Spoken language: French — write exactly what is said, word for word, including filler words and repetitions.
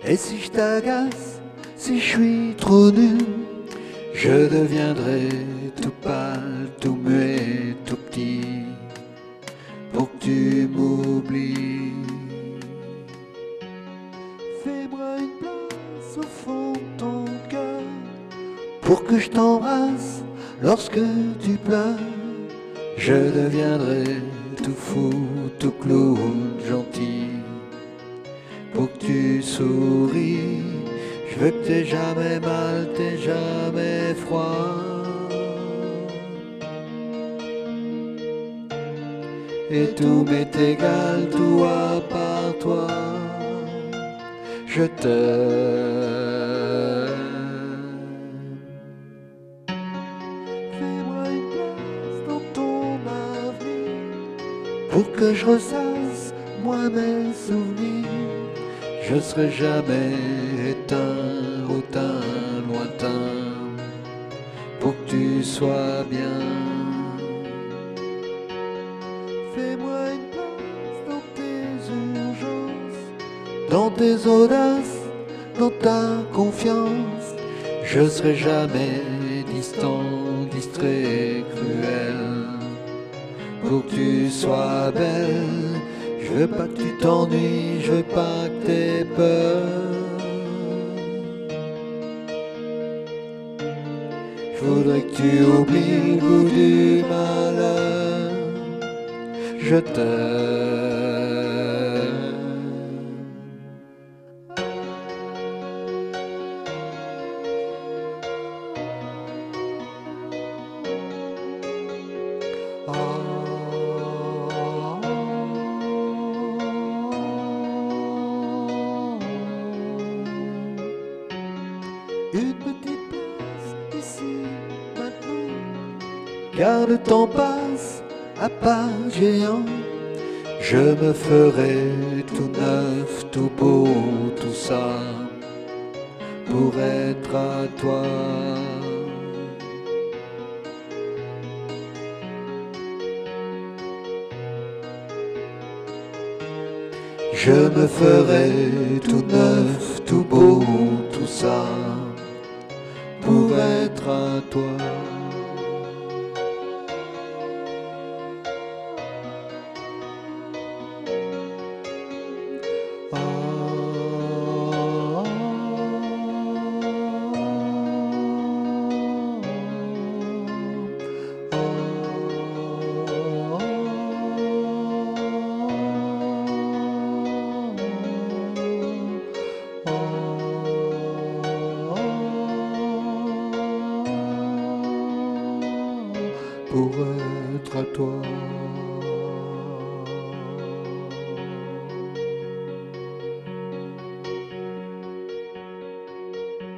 Et si je t'agace, si je suis trop nul, je deviendrai tout pâle, tout muet, tout petit, pour que tu m'oublies. Fais-moi une place au fond de ton cœur, pour que je t'embrasse lorsque tu pleures. Je deviendrai tout fou, tout clown, gentil, pour que tu souris. Je veux que t'aies jamais mal, t'aies jamais froid. Et tout m'est égal, tout à part toi. Je t'aime. Fais-moi une place dans ton avenir, pour que je ressasse, moi, mes souvenirs. Je serai jamais éteint, hautain, lointain, pour que tu sois bien. Fais-moi une place dans tes urgences, dans tes audaces, dans ta confiance. Je serai jamais distant, distrait, cruel, pour que tu sois belle. Je veux pas que tu t'ennuies, je veux pas que t'aies peur. Je voudrais que tu oublies le goût du malheur. Je t'aime. Une petite place ici, maintenant, car le temps passe à pas géant. Je me ferai tout neuf, tout beau, tout ça, pour être à toi. Je me ferai tout neuf, tout beau, tout ça, pour être à toi. Ah, ah, ah, pour être à toi.